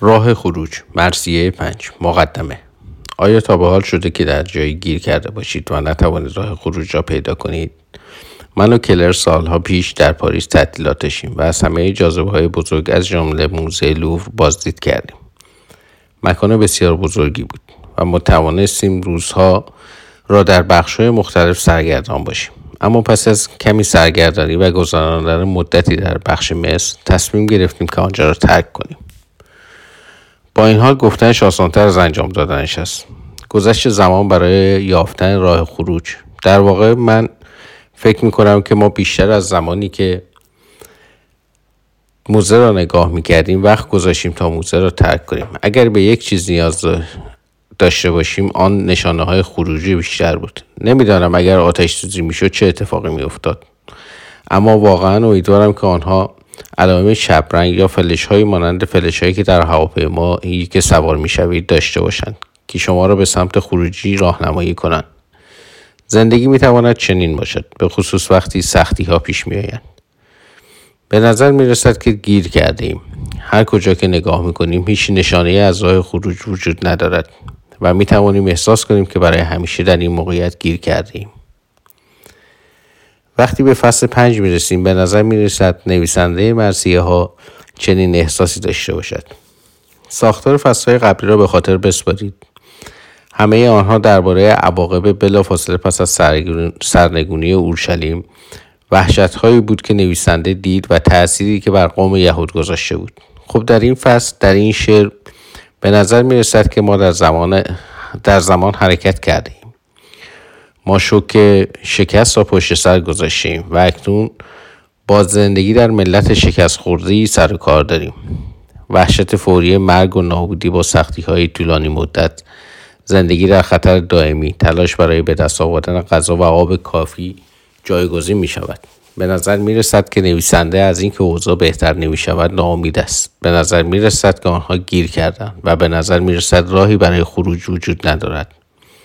راه خروج، مرثیه 5. مقدمه. آیا تا به حال شده که در جایی گیر کرده باشید و نتوانید راه خروج را پیدا کنید؟ من و کلر سالها پیش در پاریس تعطیلات داشتیم و از همه جاذبه‌های بزرگ از جمله موزه لوور بازدید کردیم. مکان بسیار بزرگی بود و ما توانستیم روزها را در بخش‌های مختلف سرگردان باشیم. اما پس از کمی سرگردانی و گذراندن مدتی در بخش مصر تصمیم گرفتیم که آنجا را ترک کنیم. با این حال گفتنش آسان‌تر از انجام دادنش است. گذشت زمان برای یافتن راه خروج. در واقع من فکر می‌کنم که ما بیشتر از زمانی که موزه را نگاه می‌کردیم وقت گذاشتیم تا موزه را ترک کنیم. اگر به یک چیز نیاز داشته باشیم آن نشانه‌های خروجی بیشتر بود. نمی‌دانم اگر آتش سوزی می‌شد چه اتفاقی می‌افتاد. اما واقعاً امیدوارم که آنها علائم شبرنگ یا فلش‌هایی مانند فلش‌هایی که در هواپیمایی که سوار می‌شوید داشته باشند که شما را به سمت خروجی راهنمایی کنند. زندگی می‌تواند چنین باشد، به خصوص وقتی سختی‌ها پیش می‌آیند. به نظر می‌رسد که گیر کردیم. هر کجا که نگاه می‌کنیم هیچ نشانه‌ای از راه خروج وجود ندارد و می‌توانیم احساس کنیم که برای همیشه در این موقعیت گیر کردیم. وقتی به فصل 5 میرسیم به نظر میرسد نویسنده مرثیه ها چنین احساسی داشته باشد. ساختار فصل‌های قبلی را به خاطر بسپارید. همه آنها درباره عواقب بلافاصله پس از سرنگونی اورشلیم وحشت‌هایی بود که نویسنده دید و تأثیری که بر قوم یهود گذاشته بود. خب در این فصل، در این شعر به نظر میرسد که ما در زمان حرکت کردیم. ما شوک شکست را پشت سر گذاشتیم و اکنون با زندگی در ملت شکست خورده‌ای سر و کار داریم. وحشت فوری مرگ و نابودی با سختی‌های طولانی مدت، زندگی در خطر دائمی، تلاش برای به دست آوردن غذا و آب کافی جایگزین می‌شود. به نظر می‌رسد که نویسنده از اینکه اوضاع بهتر نمی‌شود ناامید است. به نظر می‌رسد که آنها گیر کردند و به نظر می‌رسد راهی برای خروج وجود ندارد.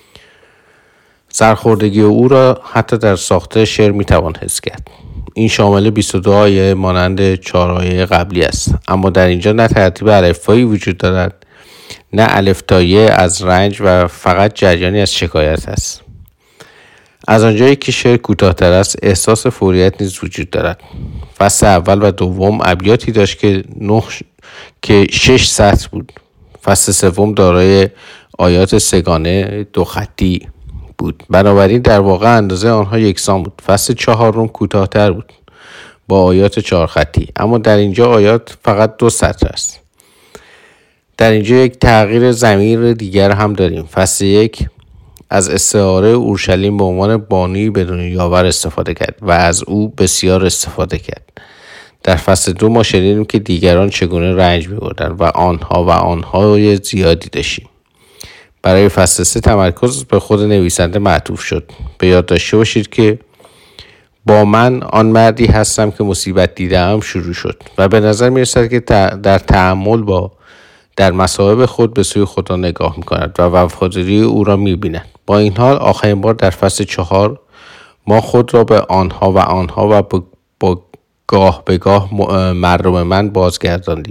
سرخوردگی او را حتی در ساخته شعر میتوان حس کرد. این شامل 22 آیه مانند 4 آیه قبلی است، اما در اینجا نه ترتیب الفبایی وجود دارد نه الف تا ی از رنج و فقط جریانی از شکایت است. از آنجایی که شعر کوتاه‌تر است احساس فوریت نیز وجود دارد. فصل اول و دوم ابیاتی داشت که 6 سطر بود. فصل سوم دارای آیات سه‌گانه 2 خطی بود. بنابراین در واقع اندازه آنها یکسان بود. فصل 4 کوتاه‌تر بود با آیات 4 خطی، اما در اینجا آیات فقط 2 سطر است. در اینجا یک تغییر ضمیر دیگر هم داریم. فصل 1 از استعاره اورشلیم به عنوان بانویی بدون یاور استفاده کرد و از او بسیار استفاده کرد. در فصل 2 ما شنیدیم که دیگران چگونه رنج می‌بردند و آنهای زیادی داشتیم. برای فصل 3 تمرکز به خود نویسنده معطوف شد. به یاد داشته باشید که با من آن مردی هستم که مصیبت دیدم شروع شد و به نظر می‌رسد که در تأمل در مصائب خود به سوی خدا نگاه می‌کند و وفاداری او را می‌بیند. با این حال آخرین بار در فصل 4 ما خود را به آنها و با گاه به گاه مردم من بازگرداندیم.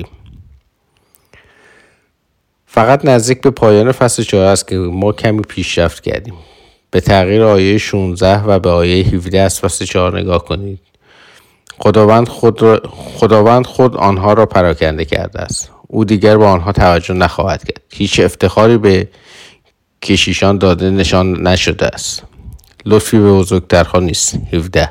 فقط نزدیک به پایان فصل 4 است که ما کمی پیشرفت کردیم. به تغییر آیه 16 و به آیه 17 از فصل 4 نگاه کنید. خداوند خود آنها را پراکنده کرده است. او دیگر به آنها توجه نخواهد کرد. هیچ افتخاری به کشیشان داده نشان نشده است. لطفی به بزرگترها نیست. 17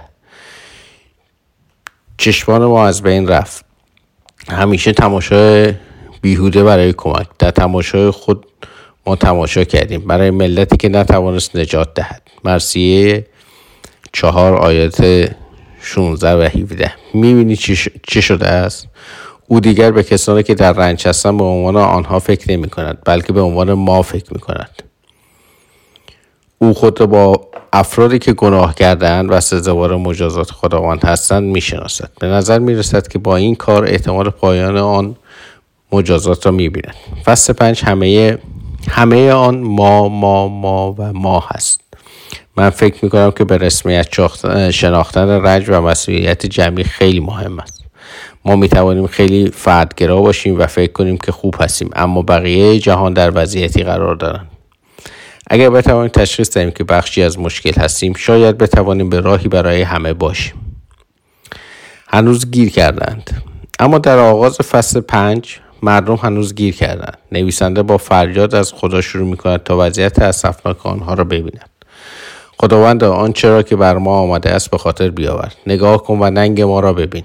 چشمان ما از بین رفت. همیشه تماشای بیهوده برای کمک. در تماشای خود ما تماشا کردیم برای ملتی که نتوانست نجات دهد. مرثیه 4 آیات 16 و 17. میبینی چه شده است؟ او دیگر به کسانی که در رنج هستند به عنوان آنها فکر نمی کند، بلکه به عنوان ما فکر می کند. او خود را با افرادی که گناه کردند و سزاوار مجازات خداوند هستند می شناسد. به نظر می رسد که با این کار احتمال پایان آن مجازات را می بیند. فصل 5 همه آن ما هست. من فکر می کنم که به رسمیت شناختن رنج و مسئولیت جمعی خیلی مهم است. ما میتوانیم خیلی فردگرا باشیم و فکر کنیم که خوب هستیم، اما بقیه جهان در وضعیتی قرار دارند. اگر بتوانیم تشخیص دهیم که بخشی از مشکل هستیم، شاید بتوانیم به راهی برای همه باشیم. هنوز گیر کردند. اما در آغاز فصل 5 مردم هنوز گیر کردند. نویسنده با فریاد از خدا شروع می‌کند تا وضعیت اسفناک آنها را ببیند. خداوند، آنچه را که بر ما آمده است به خاطر بیاور. نگاه کن و ننگ ما را ببین.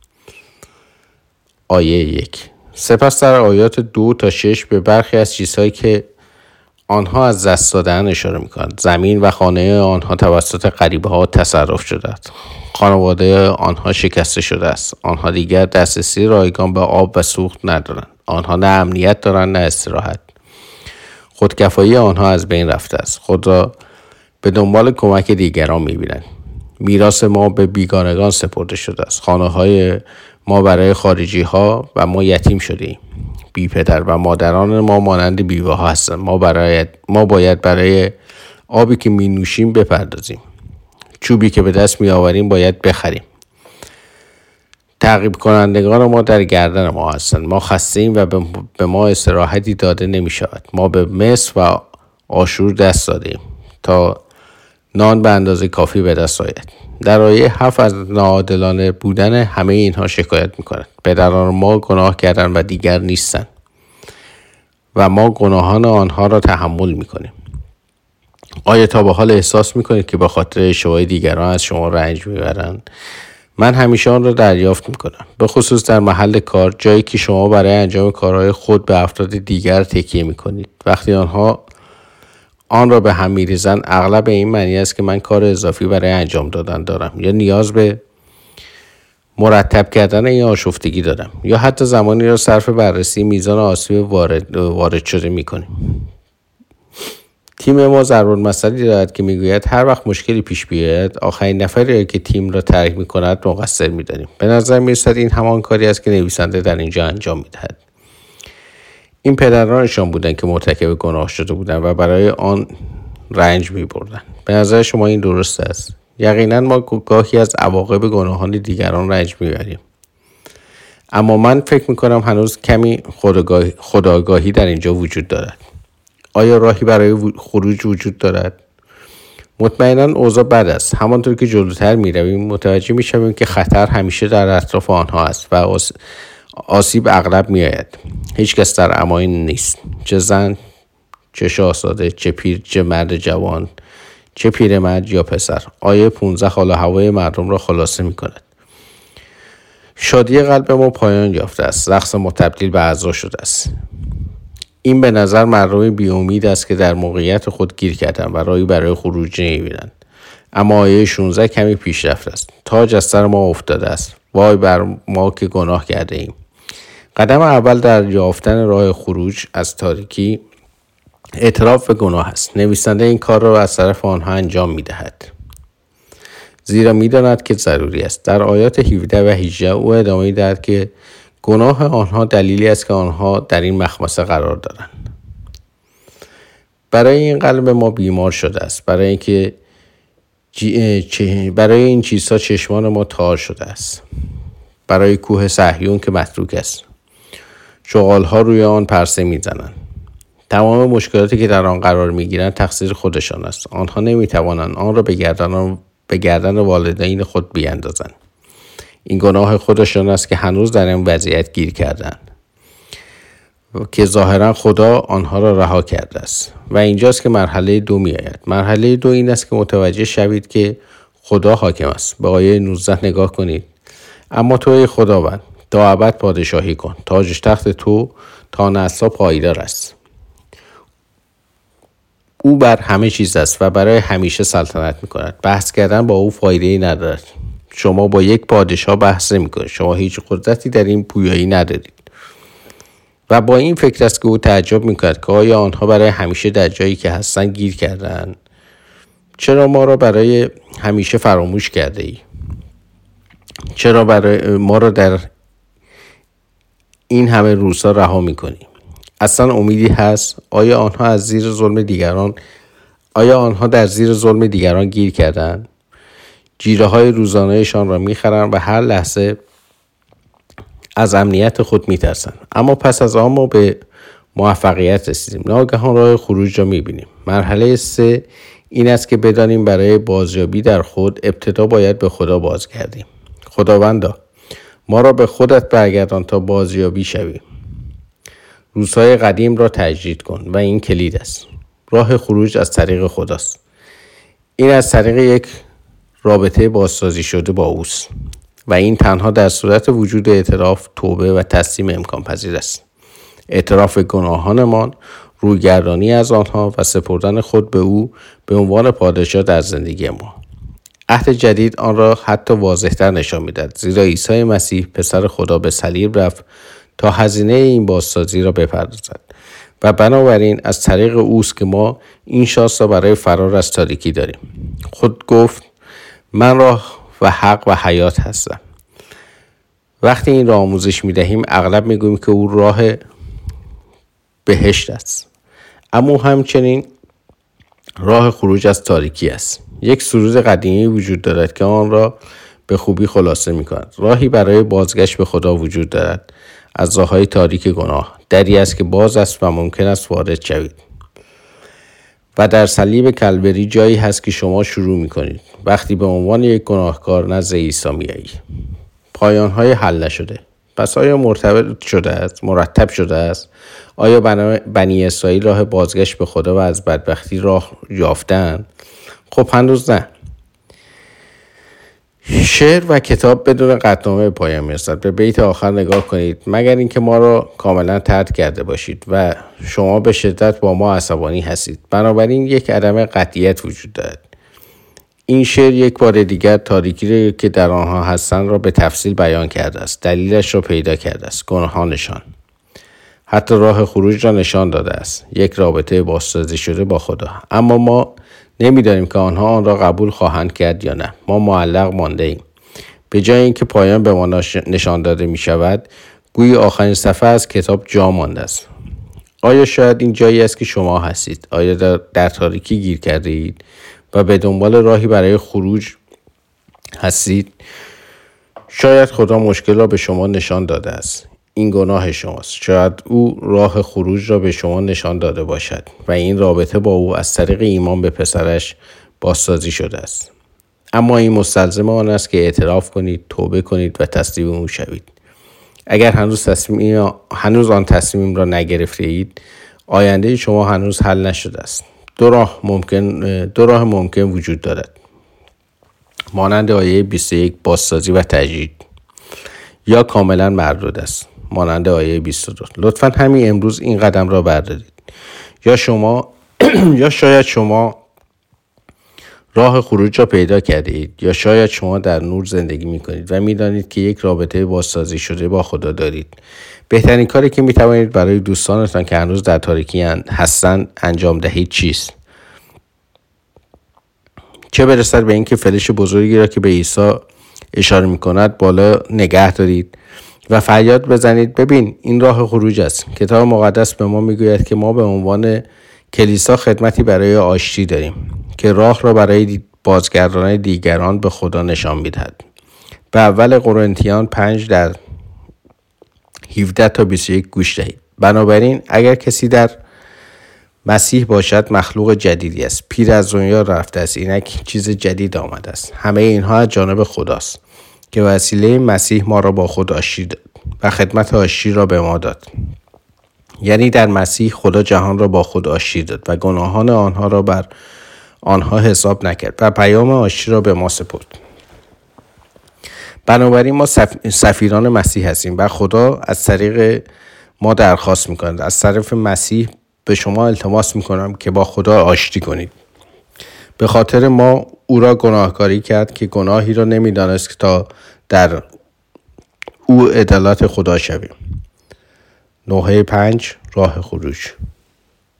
آیه 1. سپس در آیات 2 تا 6 به برخی از چیزهایی که آنها از دست دادن اشاره می‌کنند. زمین و خانه آنها توسط غریبه‌ها تصرف شده است. خانواده آنها شکسته شده است. آنها دیگر دسترسی رایگان به آب و سوخت ندارند. آنها نه امنیت دارند نه استراحت. خودکفایی آنها از بین رفته است. خود را به دنبال کمک دیگران می‌بینند. میراث ما به بیگانگان سپرده شده است. خانه‌های ما برای خارجی‌ها و ما یتیم شدیم. بی پدر و مادران ما مانند بیوه ها هستند. ما باید برای آبی که می نوشیم بپردازیم. چوبی که به دست می آوریم باید بخریم. تعقیب کنندگان ما در گردن ما هستند. ما خسته‌ایم و به ما استراحتی داده نمی شود. ما به مصر و آشور دست دادیم تا نان به اندازه کافی به دست آید. در آیه 7 از ناعادلانه بودن همه اینها شکایت می‌کند. پدران ما گناه کردند و دیگر نیستند و ما گناهان آنها را تحمل می‌کنیم. آیا تا به حال احساس می‌کنید که به خاطر اشتباه دیگران از شما رنج می‌برند؟ من همیشه آن را دریافت می‌کنم، به خصوص در محل کار، جایی که شما برای انجام کارهای خود به افراد دیگر تکیه می‌کنید. وقتی آنها آن را به هم می‌ریزند، اغلب به این معنی است که من کار اضافی برای انجام دادن دارم، یا نیاز به مرتب کردن این آشفتگی دارم، یا حتی زمانی را صرف بررسی میزان آسیب وارد شده می‌کنیم. تیم ما ضرب‌المثلی دارد که میگوید هر وقت مشکلی پیش بیاید، آخرین نفری که تیم را ترک می‌کند مقصر می‌دانیم. به نظر می‌رسد این همان کاری است که نویسنده در اینجا انجام می‌دهد. این پدرانشان بودند که مرتکب گناه شده بودند و برای آن رنج می‌بردند. به نظر شما این درست است؟ یقینا ما گاهی از عواقب گناهان دیگران رنج می‌بریم. اما من فکر می‌کنم هنوز کمی خودآگاهی در اینجا وجود دارد. آیا راهی برای خروج وجود دارد؟ مطمئنا اوضاع بد است. همانطور که جلوتر می‌رویم متوجه می‌شویم که خطر همیشه در اطراف آنها است و آسیب اغلب می‌آید. هیچ کس در امان نیست. چه زن، چه شاهزاده، چه پیر، چه مرد جوان، چه پیرمرد یا پسر. آیه 15 حال و هوای مردم را خلاصه می‌کند. شادی قلب ما پایان یافته است. رقص ما تبدیل به عزا شده است. این به نظر مردم بی امید است که در موقعیت خود گیر کردند و راهی برای خروج نمی‌بینند. اما آیه 16 کمی پیشرفت است. تاج از سر ما افتاده است. وای بر ما که گناه کرده ایم. قدم اول در یافتن راه خروج از تاریکی اعتراف به گناه است. نویسنده این کار را از طرف آنها انجام می‌دهد، زیرا می‌داند که ضروری است. در آیات 17 و 18 او ادامه می‌دهد که گناه آنها دلیلی است که آنها در این مخمصه قرار دارند. برای این قلب ما بیمار شده است. برای این چیزها چشمان ما تار شده است. برای کوه صهیون که متروک است. شغال‌ها روی آن پرسه می‌زنند. تمام مشکلاتی که در آن قرار می‌گیرند تقصیر خودشان است. آنها نمی‌توانند آن را به گردن والدین خود بیاندازند. این گناه خودشان است که هنوز در این وضعیت گیر کردند که ظاهرا خدا آنها را رها کرده است. و اینجاست که مرحله 2 می‌آید. مرحله 2 این است که متوجه شوید که خدا حاکم است. به آیه 19 نگاه کنید. اما تو ای خداوند تا ابد پادشاهی کن. تاج تخت تو تا نسل‌ها پایدار است. او بر همه چیز است و برای همیشه سلطنت می‌کند. بحث کردن با او فایده‌ای ندارد. شما با یک پادشاه بحث نمی‌کنید. شما هیچ قدرتی در این پویایی ندارید. و با این فکر است که او تعجب می‌کند که آیا آنها برای همیشه در جایی که هستند گیر کردند؟ چرا ما را برای همیشه فراموش کرده ای؟ چرا برای ما را در این همه روزها رها می‌کنی؟ اصلا امیدی هست؟ آیا آنها در زیر ظلم دیگران گیر کردند؟ جیره‌های روزانه‌شان را می‌خرند و هر لحظه از امنیت خود میترسند. اما پس از آن ما به موفقیت رسیدیم. ناگهان راه خروج را میبینیم. مرحله 3 این است که بدانیم برای بازیابی در خود ابتدا باید به خدا بازگردیم. خداوندا ما را به خودت برگردان تا بازیابی شویم. روزهای قدیم را تجدید کن و این کلید است. راه خروج از طریق خداست. این از طریق یک رابطه بازسازی شده با اوست و این تنها در صورت وجود اعتراف، توبه و تسلیم امکان پذیر است. اعتراف گناهانمان، رویگردانی از آنها و سپردن خود به او به عنوان پادشاه در زندگی ما. عهد جدید آن را حتی واضح‌تر نشان می‌دهد، زیرا عیسی مسیح پسر خدا به صلیب رفت تا هزینه این بازسازی را بپردازد و بنابراین از طریق اوست که ما این شانس را برای فرار از تاریکی داریم. خود گفت من راه و حق و حیات هستم. وقتی این را آموزش می‌دهیم اغلب می‌گوییم که او راه بهشت است، اما همچنین راه خروج از تاریکی است. یک سرود قدیمی وجود دارد که آن را به خوبی خلاصه می‌کند. راهی برای بازگشت به خدا وجود دارد از راه‌های تاریک گناه. دری است که باز است و ممکن است وارد شوید. و در صلیب کلبری جایی هست که شما شروع می‌کنید وقتی به عنوان یک گناهکار نزد عیسی می‌آیید. پایان‌های حل نشده. پس آیا مرتب شده است؟ آیا بنی اسرائیل راه بازگشت به خدا و از بدبختی راه یافتند؟ خب هنوز نه. شعر و کتاب بدون قطعنامه پایان می‌رسد. به بیت آخر نگاه کنید. مگر اینکه ما را کاملا طرد کرده باشید و شما به شدت با ما عصبانی هستید. بنابراین یک عدم قطعیت وجود دارد. این شعر یک بار دیگر تاریکی را که در آنها هستند را به تفصیل بیان کرده است. دلیلش را پیدا کرده است. گناهانشان. حتی راه خروج را نشان داده است. یک رابطه بازسازی شده با خدا. اما ما نمی‌دانیم که آنها آن را قبول خواهند کرد یا نه. ما معلق مانده ایم. به جای اینکه پایان به ما نشان داده می شود، گویی آخرین صفحه از کتاب جا مانده است. آیا شاید این جایی است که شما هستید؟ آیا در تاریکی گیر کرده اید و به دنبال راهی برای خروج هستید؟ شاید خدا مشکل را به شما نشان داده است. این گناه شماست. شاید او راه خروج را به شما نشان داده باشد و این رابطه با او از طریق ایمان به پسرش بازسازی شده است. اما این مستلزم آن است که اعتراف کنید، توبه کنید و تسلیم او شوید. اگر هنوز آن تصمیم را نگرفته اید، آینده شما هنوز حل نشده است. دو راه ممکن وجود دارد. مانند آیه 21 بازسازی و تجدید، یا کاملا مردود است مانند آیه 22. لطفاً همین امروز این قدم را بردارید. یا شاید شما راه خروج را پیدا کرده اید، یا شاید شما در نور زندگی می کنید و می دانید که یک رابطه بازسازی شده با خدا دارید. بهترین کاری که می توانید برای دوستانتان که هنوز در تاریکی هستند انجام دهید چیست؟ چه برسد به اینکه فلش بزرگی را که به عیسی اشاره می کند بالا نگه دارید و فریاد بزنید ببین این راه خروج است. کتاب مقدس به ما می گوید که ما به عنوان کلیسا خدمتی برای آشتی داریم که راه را برای بازگرداندن دیگران به خدا نشان می‌دهد. به اول قرنتیان 5 در 17 تا 21 گوش دهید. بنابراین اگر کسی در مسیح باشد مخلوق جدیدی است. پیر از دنیا رفته است، اینک چیز جدید آمده است. همه اینها از جانب خداست که وسیله مسیح ما را با خود آشتی داد و خدمت آشتی را به ما داد. یعنی در مسیح خدا جهان را با خود آشتی داد و گناهان آنها را بر آنها حساب نکرد و پیام آشتی را به ما سپرد. بنابراین ما سفیران مسیح هستیم و خدا از طریق ما درخواست می‌کند. از طرف مسیح به شما التماس می‌کنم که با خدا آشتی کنید. به خاطر ما او را گناهکاری کرد که گناهی را نمی‌دانست که تا در او عدالت خدا شویم. نوحه 5 راه خروج.